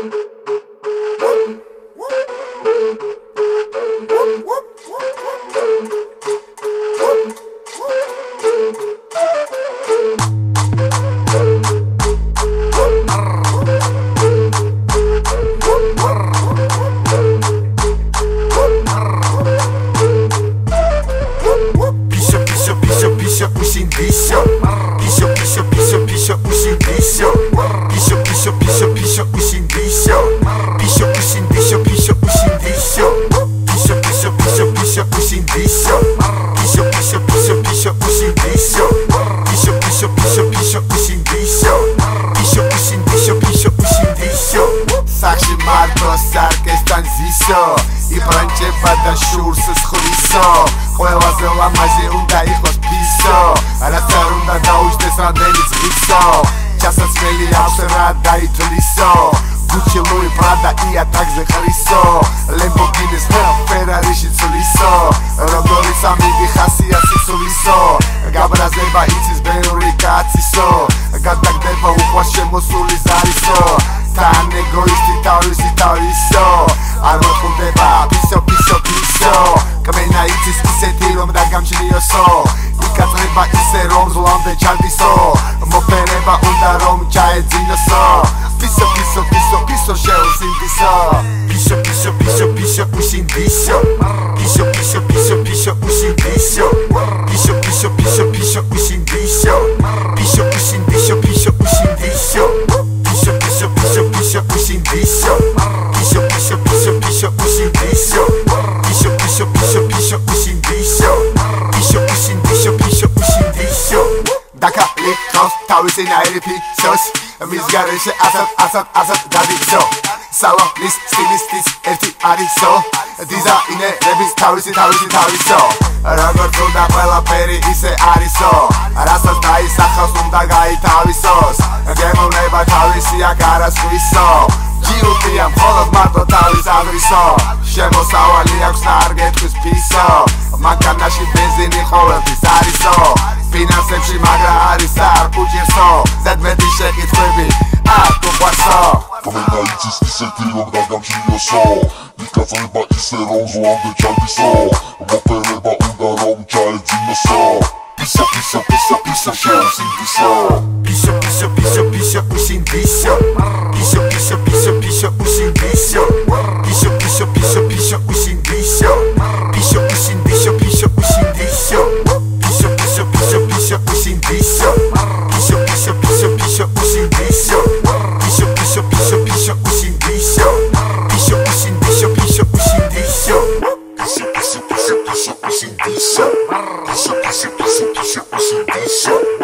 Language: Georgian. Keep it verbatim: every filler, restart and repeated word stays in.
Pisio, pisio, pisio, pisio, pisio, usin pisio. Pisio, pisio, pisio, pisio, usin pisio. Pisio, usin pisio, pisio, usin pisio. Pisio, pisio, pisio, pisio, usin pisio. Pisio, pisio, pisio, pisio, usin pisio. Pisio, pisio, pisio, pisio, usin pisio. Pisio, usin pisio, pisio, usin pisio. Sakshi marto sarkestan zisio. იბრანჭება და შურს სხლისო ყველაზე ლამაზი უნდა იყოს პისო რაც არ უნდა დაუჯდეს რამდენი ზღისო ჩასასვლელი აქვს რა დაითვლისო გუჩი ლუი პრადა ია ტაგზე ხრისო ლემბორგინის ფერარიში ცვლისო როგორი სამიგი ხასია სიცვლისო გაბრაზება იცის ბევრი კაცისო გადაგდება უყვას შემოსული ზარისო თან ეგოისტი თავისი თავისო არ მოხდება პისო პისო პისო კმენა იცის ისეთი რომ დაგამჩნიოსო იკაწრება ისე რომ ზლამდე ჩადისო მოფერება უნდა რომ ჩაეძინოსო პისო პისო პისო პისო შეუსინდისო პისო პისო პისო პისო უსინდისო პისო პისო პისო პისო უსინდისო პისო პისო პისო პისო უსინდისო პისო უსინდისო პისო უსინდისო Pisio, pisio, pisio, pisio, usindisio. Pisio, pisio, pisio, pisio, usindisio. Pisio, pisio, pisio, pisio, usindisio. Pisio, usindisio, pisio, usindisio. Daka likos, tawisi nairi pisos. Mis garishe asat, asat, asat, daditso. Salonis, stilistis, erti ariso. Dizainerebis, tawisi, tawisi, tawiso. Როგორც უნდა ყველაფერი ისე არისო რასაც დაისახავს უნდა გაითავისოს გემოვნება თავისი აქ არასხვისო ჯიუტია მხოლოდ მარტო თავის აღრისო შემოსავალი აქვს და არ გეტყვის ფისო მანქანაში ბენზინი ყოველთვის არისო ფინანსებში მაგრა არის არ უჭირსო ზედმეტი შეკითხვები არ გუყვარსო კმენა იცის ისეთი რომ დაგამჩნიოსო იკაწრება ისე რომ ზლამდე ჩადისო მოფერება უნდა რომ ჩაეძინოსო Pisio, pisio, pisio, pisio, შეუსინდისო Pisio, pisio, pisio, pisio, usindisio Pisio, pisio, pisio, pisio, usindisio Pisio, pisio, pisio, pisio, usindisio Pisio, usindisio, pisio, usindisio Pisio, pisio, pisio, pisio, usindisio Pisio, pisio, pisio, pisio, usindisio Pisio, pisio, pisio, pisio, usindisio Pisio, usindisio, pisio, usindisio Pisio, pisio, pisio, pisio, usindisio Pisio, pisio, pisio, pisio, usindisio